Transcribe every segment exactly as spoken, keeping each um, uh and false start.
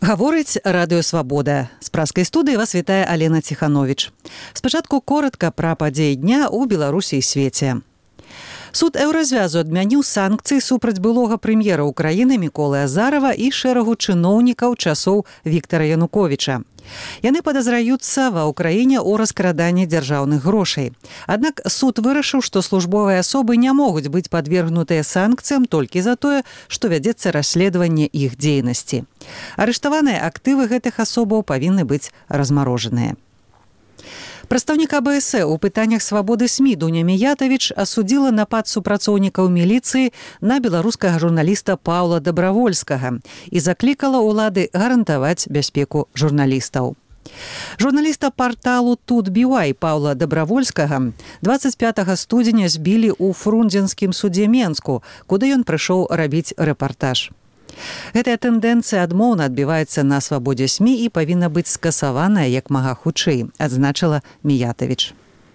Гаворыць радыё «Свабода». З праскай студыі вас вітае Алена Ціхановіч. Спачатку коратка пра падзеі дня ў Беларусі і свеце. Суд Еўразвязу адмяніў санкцыі супраць былога прэм'ера Украіны Міколы Азарова і шэрагу чыноўнікаў часоў Віктара Януковіча. Яны падазраюцца ва ўкраіне ў раскраданні дзяржаўных грошай. Аднак суд вырашыў, што службовыя асобы не могуць быць падвергнутыя санкцыям толькі за тое, што вядзецца расследаванне іх дзейнасці. Арыштаваныя актывы гэтых асобаў павінны быць размарожаныя. Прадстаўнік А Бэ Эс Э ў пытаннях свабоды СМІ Дуня Міятавіч асудзіла напад супрацоўнікаў міліцыі на беларускага журналіста Паўла Дабравольскага і заклікала ўлады гарантаваць бяспеку журналістаў. Журналіста парталу «Тут Би Уай» Паўла Дабравольскага дваццаць пятага студзеня збілі ў Фрунзенскім судзе Менску, куды ён прыйшоў рабіць рэпартаж. Гэтая тэндэнцыя адмоўна адбіваецца на свабодзе СМІ і павінна быць скасаваная як мага хутчэй, адзначыла Міятавіч.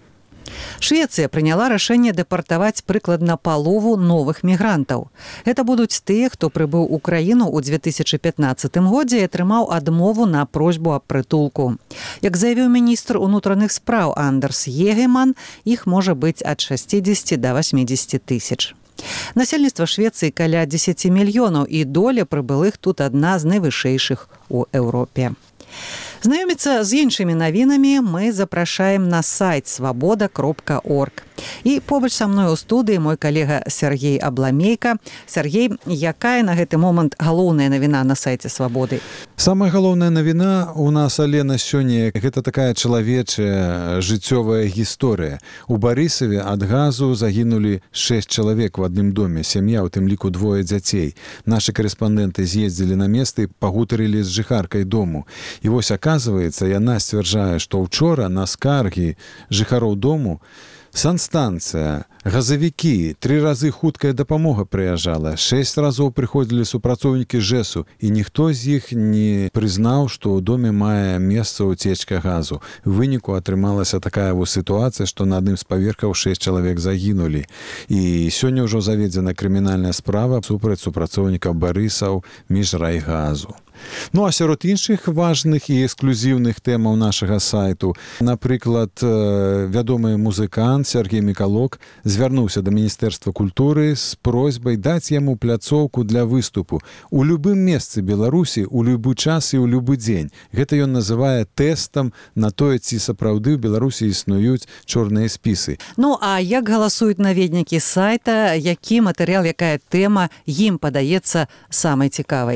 Швецыя прыняла рашэнне дэпартаваць прыкладна палову новых мігрантаў. Гэта будуць тыя, хто прыбыў у краіну ў дзве тысячы пятнаццатым годзе і атрымаў адмову на просьбу аб прытулку. Як заявіў міністр унутраных спраў Андерс Егеман, іх можа быць ад шасцідзесяці да васьмідзесяці тысяч. Насельніцтва Швецыі каля дзесяці мільёнаў і доля прыбылых тут адна з найвышэйшых у Еўропе. Знаёміцца з іншымі навінамі мы запрашаем на сайт свабода кропка орг. І побач са мной у студыі мой калега Сергей Абламейка. Сергей, якая на гэты момант галоўная навіна на сайце «Свабоды»? Самая галоўная навіна у нас, Алена, сёння гэта такая чалавечая жыццёвая гісторыя. У Барысаве ад газу загінулі шэсць чалавек в адным доме, сям'я, у тым ліку двое дзяцей. Нашы карэспандэнты з'ездзілі на месца і пагутарылі з жыхаркай дому. І вось, аказваецца, яна сцвярджае, што ўчора на скаргі жыхароў дому санстанцыя, газавікі, тры разы хуткая дапамога прыязджала, шэсць разоў прыходзілі супрацоўнікі ЖЭСу, і ніхто з іх не прызнаў, што ў доме мае месца ўцечка газу. У выніку атрымалася такая вось сітуацыя, што на адным з паверхаў шэсць чалавек загінулі. І сёння ўжо заведзена крымінальная справа супраць супрацоўнікаў Барысаў міжрайгазу. Ну, а сярод іншых важных і эксклюзіўных тэмаў нашага сайту, напрыклад, вядомы музыкант Сергей Мікалок звярнуўся да Міністэрства культуры з просьбай даць яму пляцоўку для выступу у любым месцы Беларусі, у любы час і ў любы дзень. Гэта ён называе тэстам на тое, ці сапраўды ў Беларусі існуюць чорныя спісы. Ну, а як галасуюць наведнікі сайта, які матэрыял, якая тэма ім падаецца самай цікавай?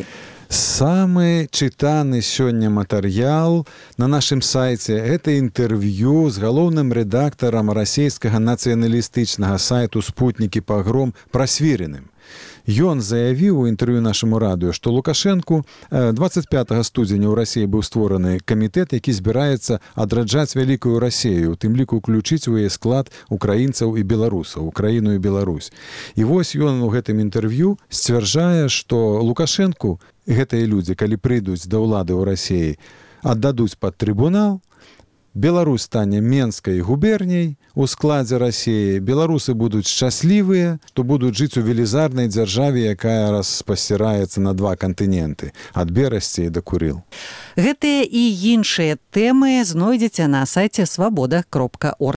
Самы чытаны сёння матэрыял на нашым сайце – гэта інтэрв'ю з галоўным рэдактарам расійскага нацыяналістычнага сайту «Спутнікі Пагром» Прасвіриным. Ён заявіў у інтэрв'ю нашаму радыё, што Лукашэнку дваццаць пятага студзеня ў Расіі быў створаны камітэт, які збіраецца адраджаць вялікую Расію, у тым ліку ўключыць у яе склад украінцаў і беларусаў, Украіну і Беларусь. І вось ён у гэтым інтэрв'ю сцвярджае, што Лукашэнку гэтыя людзі, калі прыйдуць да ўлады ў Расіі, аддадуць пад трыбунал, Беларусь стане Менскай губерняй у складзе Расіі, беларусы будуць шчаслівыя, што будуць жыць у велізарнай дзяржаве, якая распасціраецца на два кантыненты, ад Берасці да Курыл. Гэтыя і іншыя тэмы знойдзеце на сайце свабода кропка орг.